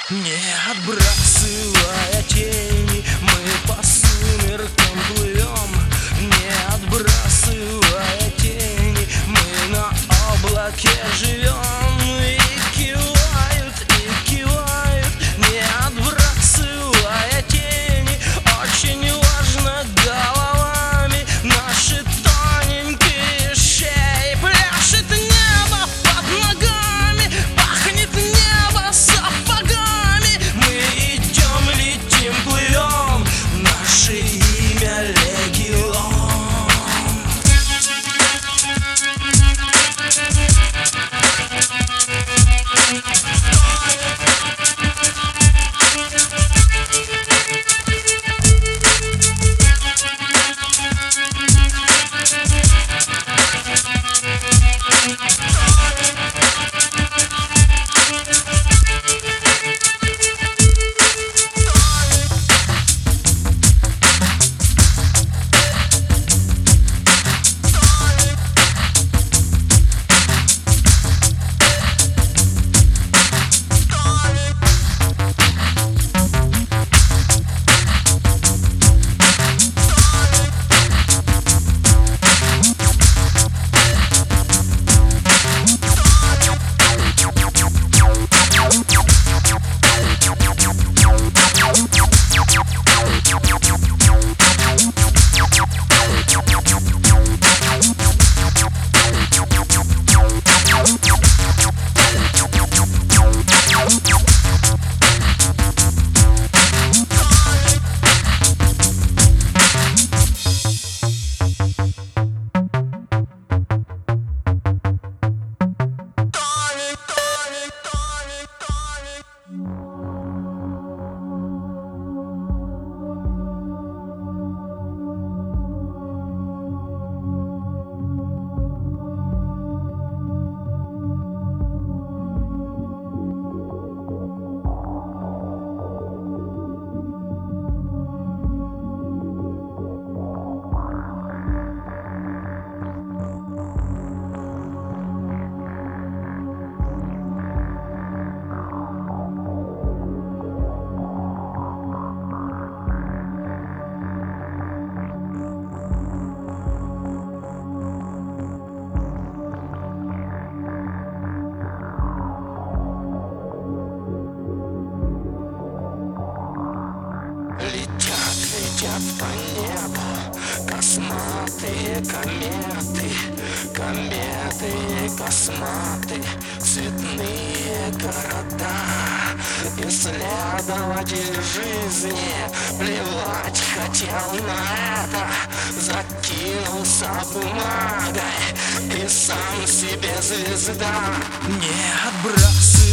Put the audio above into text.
Не отбрасывая тени, мы по сумеркам плывем. Не отбрасывая тени, мы на облаке живем. И кивают, не отбрасывая тени. Очень важно головами наши тоненькие шеи. Пляшет небо под ногами, пахнет небо сапогами. Мы идем, летим, плывем, наше имя Легион. Летят по небу косматые кометы, кометы косматы, цветные города. Исследователь жизни плевать хотел на это, закинулся бумагой и сам себе звезда. Не отбрасывай